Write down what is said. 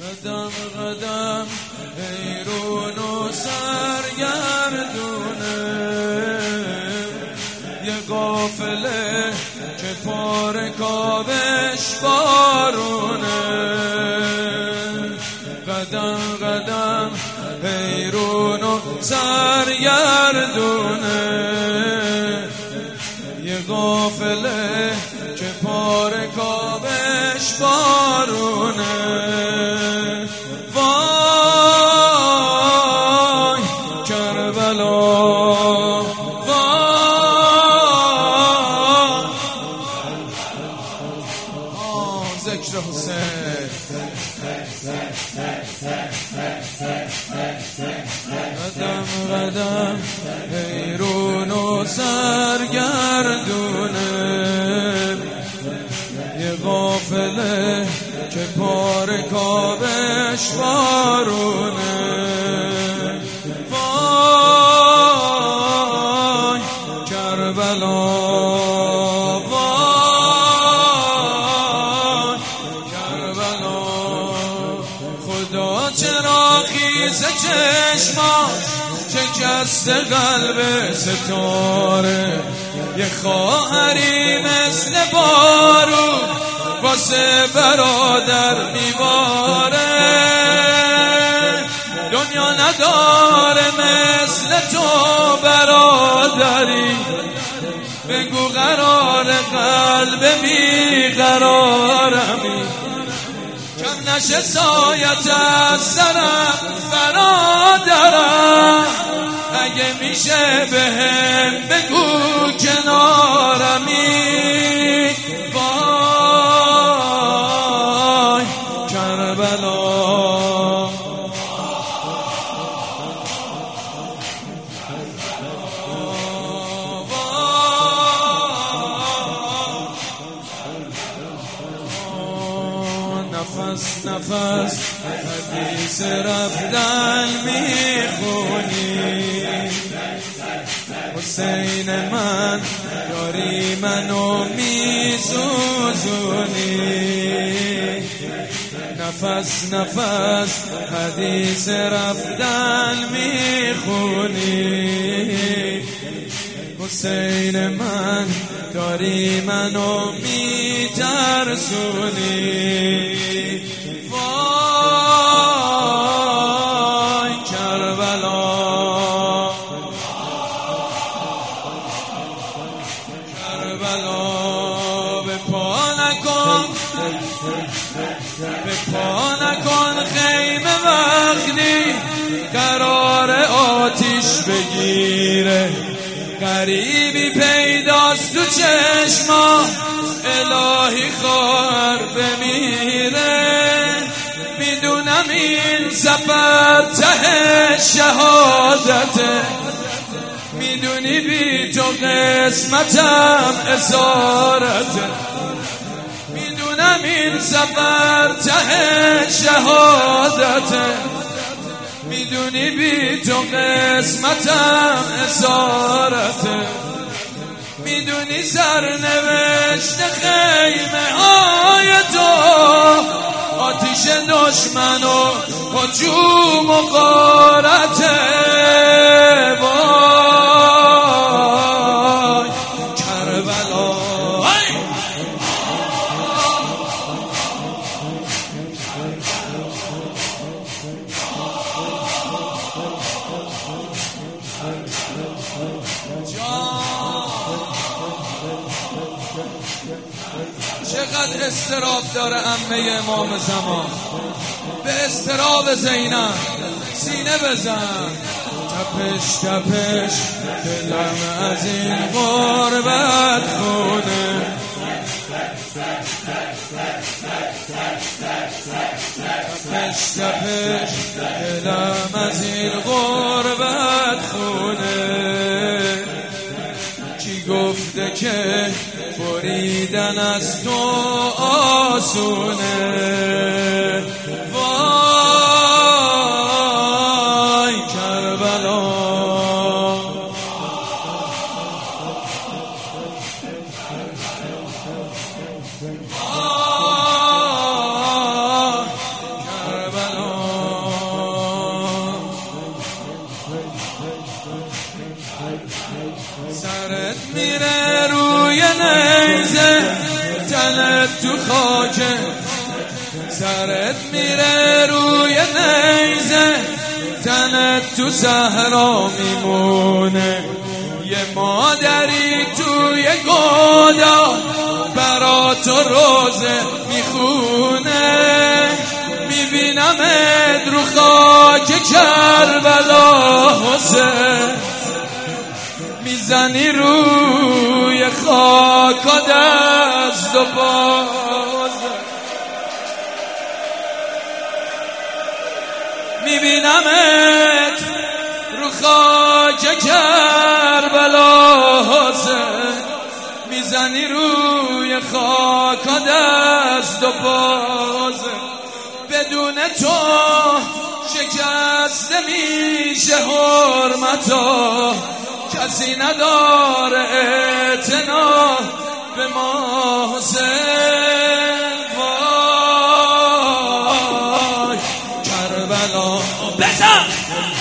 قدم قدم حیرون و سرگردونه، یه قافله که پاره کابش بارونه. قدم قدم حیرون و سرگردونه، یه قافله که پاره کابش بارونه. وای کربلا، وای ذکر حسین. قدم قدم حیرون و سرگردونه، یه قافله که پاره کابش بارونه. وای کربلا، وای کربلا. خدا چرا خیز چشماش شکست قلب ستاره، یه خواهری مثل بارون واسه برادر میباره. دنیا نداره مثل تو برادری، بگو قرار قلب بیقرارمی، کم نشه سایت از سرم برادرم. اگه میشه بهم بگو کنارمی. وای کربلا، نفس نفس حدیث رفتن میخونی. حسین من یاری منو میسوزونی. نفس نفس حدیث رفتن میخونی. حسین من داری منو میترسونی. وای کربلا، کربلا. به پا نکن، به پا نکن خیمه وقتی قرار آتیش بگیره. غریبی پیداست تو چشما، الهی خواهر بمیره. میدونم این سفر ته شهادته، میدونی بی تو قسمتم اسارته. میدونم این سفر ته شهادته، میدونی بی تو قسمتم اسارته. میدونی سرنوشت خیمه های تو آتیش دشمن و هجوم و غارته. وای کربلا، چقدر استراب داره عمه امام زمان. به استراب زینب سینه بزن. تپش تپش دلم از این غربت خونه. تپش تپش دلم از این غربت خونه. کی گفته که بریدن از تو آسونه. وای کربلا، تنت تو خاکه، سرت میره روی نیزه، تنت تو صحرا میمونه. یه مادری توی گودا برا تو روزه میخونه. میبینمت رو خاک کربلا حسین، میزنی روی خاک دست و پا. میبینمت رو خاک کربلا حسین، میزنی روی خاک دست و پا. بدون تو شکست میشه حرمتا، کسی نداره اعتنا به ما حسین. وای کربلا بزن